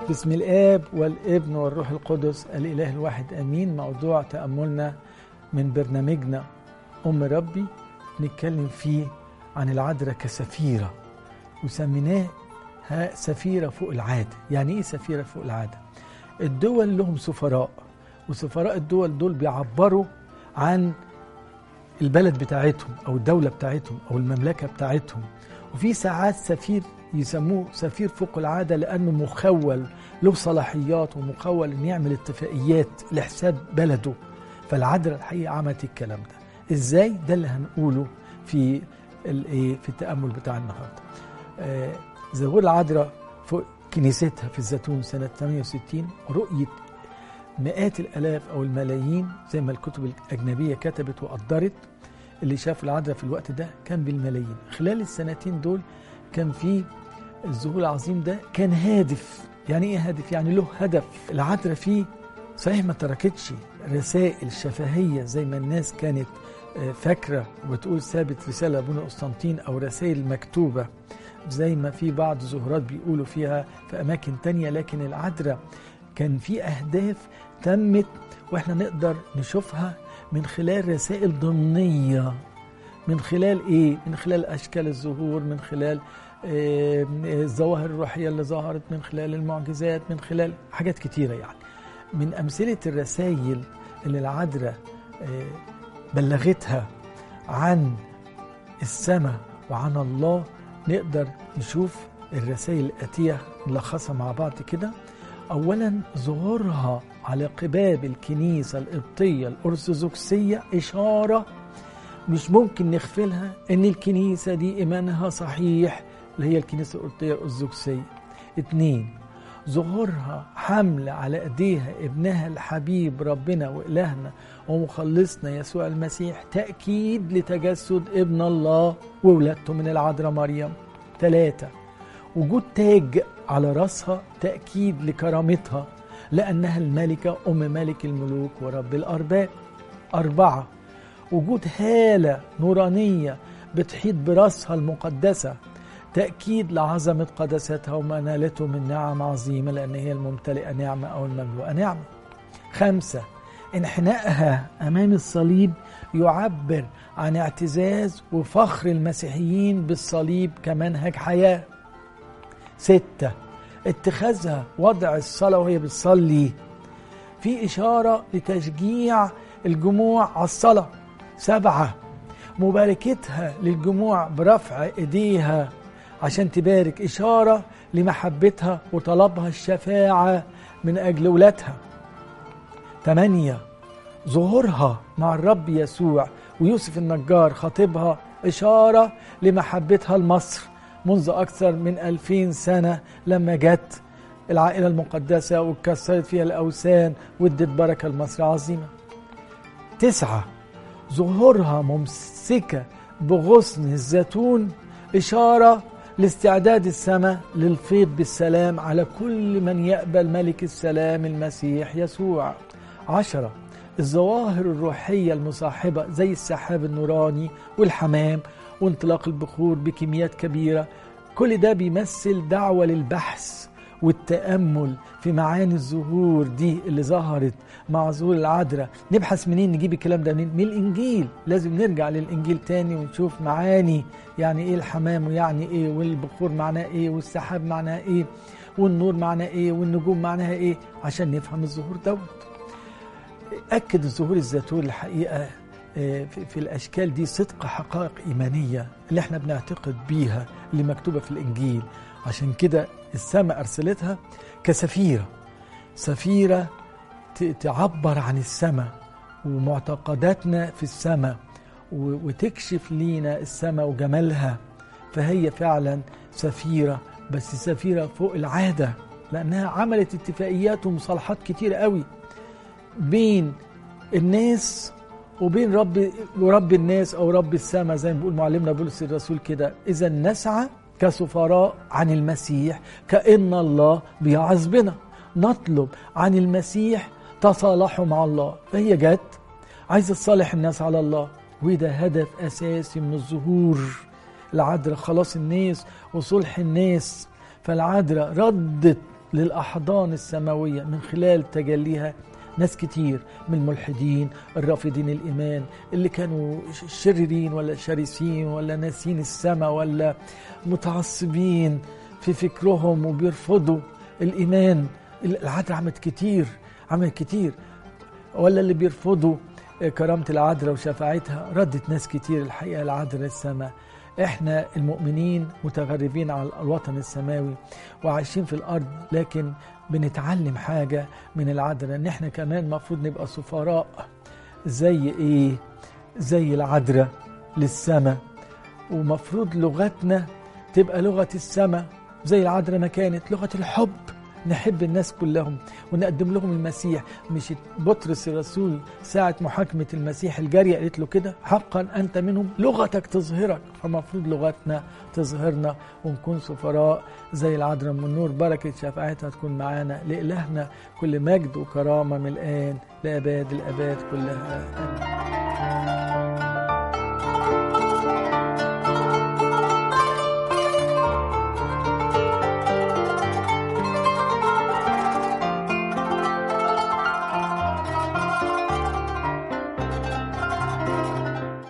باسم الآب والابن والروح القدس الإله الواحد آمين. موضوع تأملنا من برنامجنا أم ربي نتكلم فيه عن العذراء كسفيرة، وسميناها سفيرة فوق العادة. يعني إيه سفيرة فوق العادة؟ الدول لهم سفراء، وسفراء الدول دول بيعبروا عن البلد بتاعتهم أو الدولة بتاعتهم أو المملكة بتاعتهم. وفي ساعات سفير يسموه سفير فوق العادة لأنه مخول له صلاحيات ومخول إن يعمل اتفاقيات لحساب بلده. فالعذراء الحقيقة عملت الكلام ده. إزاي؟ ده اللي هنقوله في التأمل بتاع النهاردة. ظهور العذراء فوق كنيستها في الزيتون سنة 68، رؤية مئات الآلاف أو الملايين زي ما الكتب الأجنبية كتبت وقدرت. اللي شافوا العذراء في الوقت ده كان بالملايين. خلال السنتين دول كان في الظهور العظيم ده كان هادف. يعني ايه هادف؟ يعني له هدف. العذراء فيه صحيح ما تركتش رسائل شفهية زي ما الناس كانت فاكرة وتقول ثابت رسالة ابونا قسطنطين أو رسائل مكتوبة زي ما في بعض ظهورات بيقولوا فيها في أماكن تانية، لكن العذراء كان في أهداف تمت وإحنا نقدر نشوفها من خلال رسائل ضمنية. من خلال إيه؟ من خلال أشكال الظهور، من خلال الظواهر الروحية اللي ظهرت، من خلال المعجزات، من خلال حاجات كتيرة. يعني من أمثلة الرسائل اللي العذراء بلغتها عن السماء وعن الله نقدر نشوف الرسائل الآتية نلخصها مع بعض كده. أولا ظهورها على قباب الكنيسة القبطية الأرثوذكسية إشارة مش ممكن نغفلها إن الكنيسة دي إيمانها صحيح اللي هي الكنيسة القبطية الأرثوذكسية. 2 ظهورها حمل على أيديها ابنها الحبيب ربنا وإلهنا ومخلصنا يسوع المسيح، تأكيد لتجسد ابن الله وولادته من العذراء مريم. 3 وجود تاج على رأسها تأكيد لكرامتها لأنها الملكة أم ملك الملوك ورب الأرباب. 4 وجود هالة نورانية بتحيط برأسها المقدسة تأكيد لعظمة قداستها وما نالته من نعم عظيمة لأن هي الممتلئة نعمة أو المملوءة نعمة. 5 انحنائها أمام الصليب يعبر عن اعتزاز وفخر المسيحيين بالصليب كمنهج حياة. 6 اتخاذها وضع الصلاة وهي بتصلي في إشارة لتشجيع الجموع على الصلاة. 7 مباركتها للجموع برفع إيديها عشان تبارك، إشارة لمحبتها وطلبها الشفاعة من أجل ولادها. 8 ظهورها مع الرب يسوع ويوسف النجار خطيبها، إشارة لمحبتها لمصر منذ أكثر من 2000 سنة لما جت العائلة المقدسة وكسرت فيها الأوثان وادت بركة لمصر عظيمة. 9 ظهورها ممسكة بغصن الزيتون، إشارة لاستعداد السماء للفيض بالسلام على كل من يقبل ملك السلام المسيح يسوع. 10 الظواهر الروحية المصاحبة زي السحاب النوراني والحمام وانطلاق البخور بكميات كبيرة، كل ده بيمثل دعوة للبحث والتأمل في معاني الظهور دي اللي ظهرت مع ظهور العذراء. نبحث منين؟ نجيب الكلام ده منين؟ من الإنجيل. لازم نرجع للإنجيل تاني ونشوف معاني، يعني إيه الحمام ويعني إيه، والبخور معناه إيه، والسحاب معناه إيه، والنور معناه إيه، والنجوم معناها إيه، عشان نفهم الظهور دوت. أكد الظهور الزيتون الحقيقة في الأشكال دي صدق حقائق إيمانية اللي احنا بنعتقد بيها اللي مكتوبة في الإنجيل. عشان كده السماء أرسلتها سفيرة تعبر عن السماء ومعتقداتنا في السماء وتكشف لينا السماء وجمالها. فهي فعلا سفيرة، بس سفيرة فوق العادة لأنها عملت اتفاقيات ومصالحات كتير قوي بين الناس وبين رب الناس أو رب السماء زي ما بيقول معلمنا بولس الرسول كده. إذا نسعى كسفراء عن المسيح كأن الله بيعظ بنا، نطلب عن المسيح تصالحوا مع الله. فهي جت عايزة تصالح الناس على الله، وده هدف أساسي من الظهور. العذراء خلاص الناس وصلح الناس. فالعذراء ردت للأحضان السماوية من خلال تجليها ناس كتير من الملحدين الرافضين الإيمان اللي كانوا شريرين ولا شرسين ولا ناسين السماء ولا متعصبين في فكرهم وبيرفضوا الإيمان. العذراء عملت كتير ولا اللي بيرفضوا كرامة العذراء وشفاعتها ردت ناس كتير الحقيقة العذراء السماء. احنا المؤمنين متغربين على الوطن السماوي وعايشين في الأرض، لكن بنتعلم حاجة من العذراء ان احنا كمان مفروض نبقى سفراء زي العذراء للسماء، ومفروض لغتنا تبقى لغة السماء زي العذراء ما كانت لغة الحب، نحب الناس كلهم ونقدم لهم المسيح. مش بطرس الرسول ساعة محاكمة المسيح الجارية قالت له كده حقا أنت منهم، لغتك تظهرك، فمفروض لغتنا تظهرنا ونكون سفراء زي العذراء من النور. بركة شفاعتها تكون معانا. لإلهنا كل مجد وكرامة من الآن لأباد الآباد كلها آمين.